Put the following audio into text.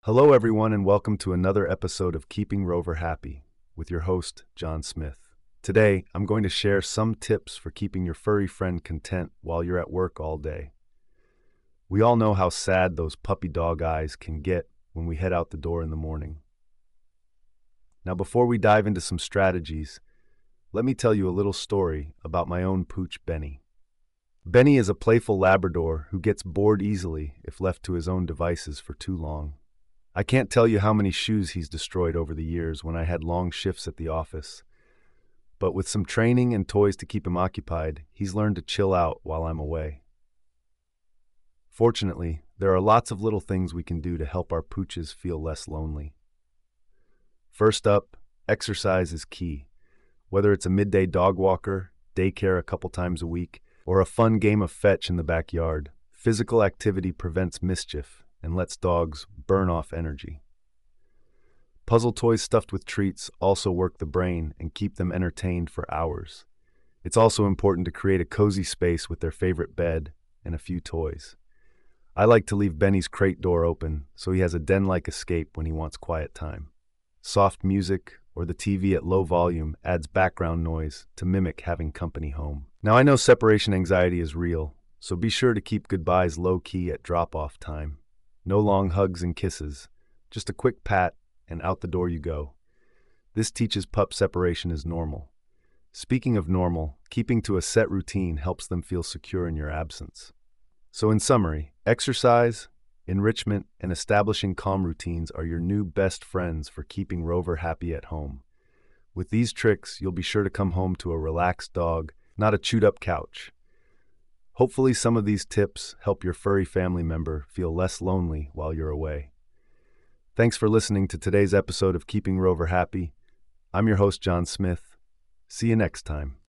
Hello, everyone, and welcome to another episode of Keeping Rover Happy with your host, John Smith. Today, I'm going to share some tips for keeping your furry friend content while you're at work all day. We all know how sad those puppy dog eyes can get when we head out the door in the morning. Now, before we dive into some strategies, let me tell you a little story about my own pooch, Benny. Benny is a playful Labrador who gets bored easily if left to his own devices for too long. I can't tell you how many shoes he's destroyed over the years when I had long shifts at the office. But with some training and toys to keep him occupied, he's learned to chill out while I'm away. Fortunately, there are lots of little things we can do to help our pooches feel less lonely. First up, exercise is key. Whether it's a midday dog walker, daycare a couple times a week, or a fun game of fetch in the backyard, physical activity prevents mischief and lets dogs burn off energy. Puzzle toys stuffed with treats also work the brain and keep them entertained for hours. It's also important to create a cozy space with their favorite bed and a few toys. I like to leave Benny's crate door open so he has a den-like escape when he wants quiet time. Soft music or the TV at low volume adds background noise to mimic having company home. Now, I know separation anxiety is real, so be sure to keep goodbyes low-key at drop-off time. No long hugs and kisses, just a quick pat and out the door you go. This teaches pup separation is normal. Speaking of normal, keeping to a set routine helps them feel secure in your absence. So in summary, exercise, enrichment, and establishing calm routines are your new best friends for keeping Rover happy at home. With these tricks, you'll be sure to come home to a relaxed dog, not a chewed-up couch. Hopefully some of these tips help your furry family member feel less lonely while you're away. Thanks for listening to today's episode of Keeping Rover Happy. I'm your host, John Smith. See you next time.